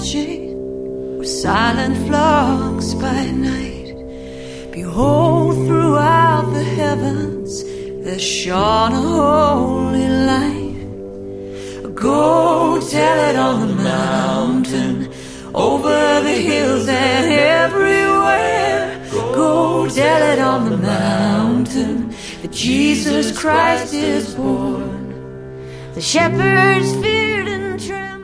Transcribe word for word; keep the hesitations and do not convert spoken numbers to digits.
watching with silent flocks by night. Behold, throughout the heavens there shone a holy light. Go tell it on the mountain, over the hills and everywhere. Go tell it on the mountain that Jesus Christ is born. The shepherds feared and trembled.